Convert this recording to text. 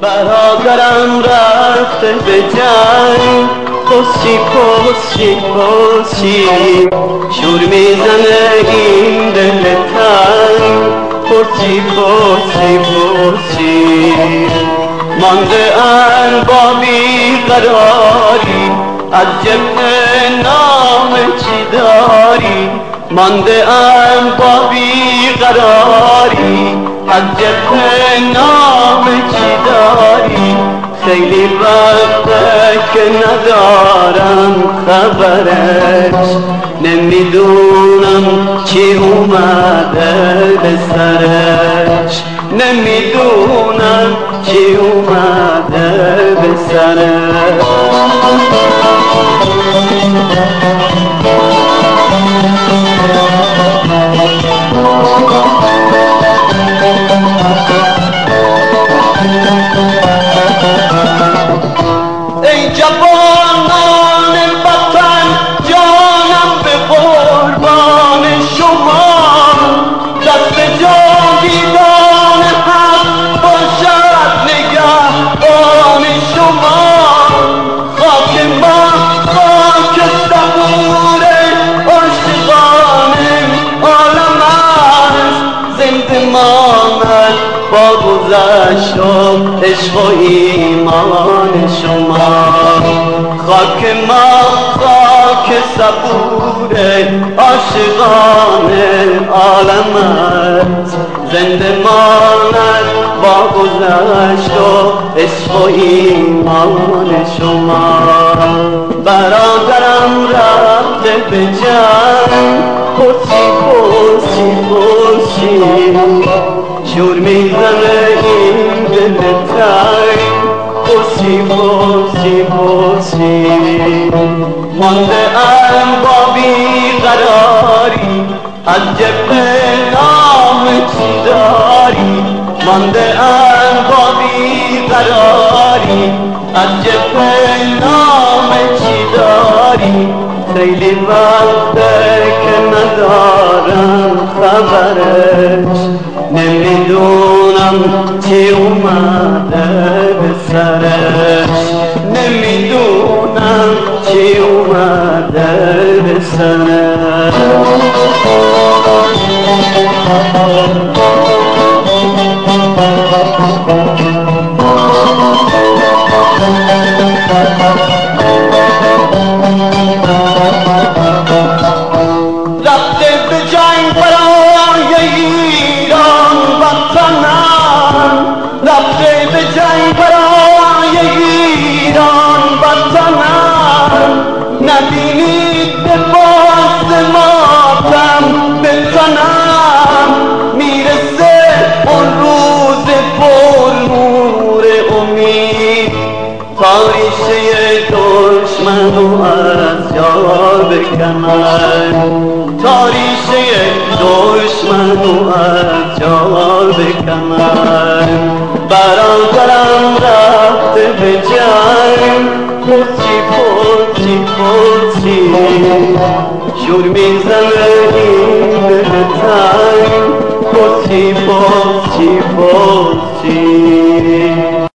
برادرم رفته به جنگ، پشتی پشتی پشتی شور میزنه این دل تنگ، پشتی پشتی پشتی مانده با بیقراری، از جبهه نام چی داری؟ مانده با بیقراری، از جبهه نام چی داری؟ خیلی وقته که ندارم خبرش، نمیدونم چی اومده به سرش، نمیدونم چی اومده به سرش. ای جوانان وطن، جانم به قربان شما، دست جاویدان حق باشد نگهبان شما. خاک ما خاک صبور عاشقان عالم است، زنده ماند با گذشت و عشق و ایمان شما. خاک ما خاک صبور عاشقان عالم است، زنده ماند با گذشت و عشق و ایمان شما. برادرم رفته به جنگ، پشتی پشتی پشتی شور میزنه این دل تنگ، پشتی پشتی پشتی مانده با بیقراری، از جبهه نام چی داری؟ مانده با بیقراری، از جبهه نام چی داری؟ خیلی وقته که ندارم خبرش، نمیدونم چی اومده به سرش، نمیدونم چی اومده به سرش. رفته به جنگ برای ایران وطنم، رفته به جنگ برای ایران وطنم. نبینید به باز ماتم بزنم، میرسه اون روز پر نور امید، تاریشه دشمن رو از جا بکنم، تاریشه دشمن رو از جا بکنم. برادرم رفته به جنگ، پشتی پشتی پشتی شور میزنه این دل تنگ، پشتی پشتی پشتی